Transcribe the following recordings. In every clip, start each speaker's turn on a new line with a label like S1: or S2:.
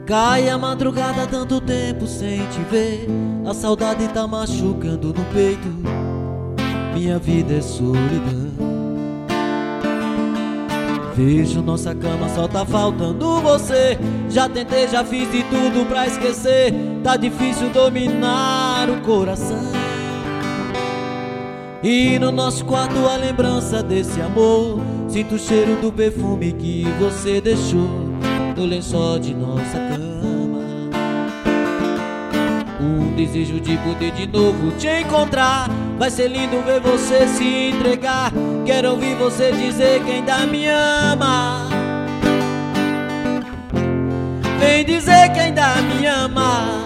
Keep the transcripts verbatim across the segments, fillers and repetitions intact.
S1: Cai a madrugada, tanto tempo sem te ver, a saudade tá machucando no peito. Minha vida é solidão. Vejo nossa cama, só tá faltando você. Já tentei, já fiz de tudo pra esquecer. Tá difícil dominar o coração. E no nosso quarto a lembrança desse amor. Sinto o cheiro do perfume que você deixou no lençol de nossa cama. Um desejo de poder de novo te encontrar. Vai ser lindo ver você se entregar. Quero ouvir você dizer que ainda me ama. Vem dizer que ainda me ama.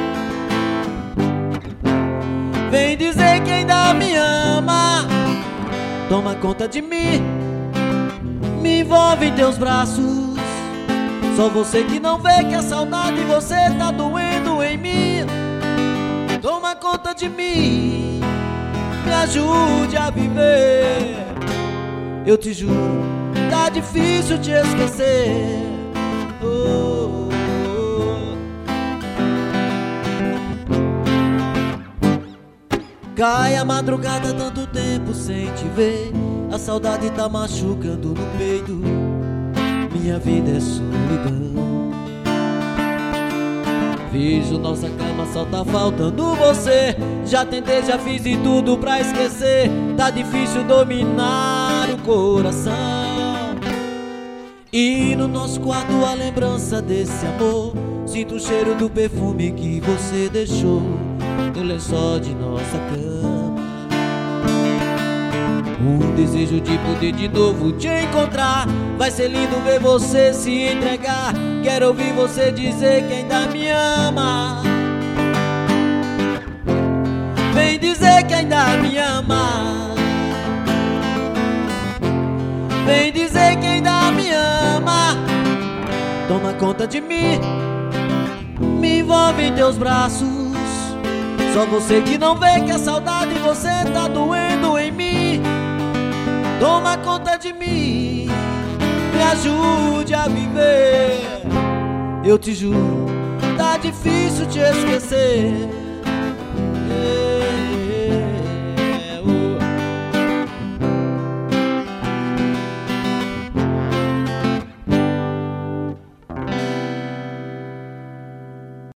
S1: Vem dizer que ainda me ama. Toma conta de mim, me envolve em teus braços. Só você que não vê que a saudade você tá doendo em mim. Toma conta de mim, me ajude a viver. Eu te juro, tá difícil te esquecer. Oh, oh, oh. Cai a madrugada, tanto tempo sem te ver, a saudade tá machucando no peito. Minha vida é solidão. Vejo nossa cama, só tá faltando você. Já tentei, já fiz de tudo pra esquecer. Tá difícil dominar o coração. E no nosso quarto a lembrança desse amor. Sinto o cheiro do perfume que você deixou no lençol de nossa cama. Um desejo de poder de novo te encontrar. Vai ser lindo ver você se entregar. Quero ouvir você dizer que ainda me ama. Vem dizer que ainda me ama. Vem dizer que ainda me ama. Toma conta de mim, me envolve em teus braços. Só você que não vê que a saudade você tá doendo em mim. Toma conta de mim, me ajude a viver. Eu te juro, tá difícil te esquecer.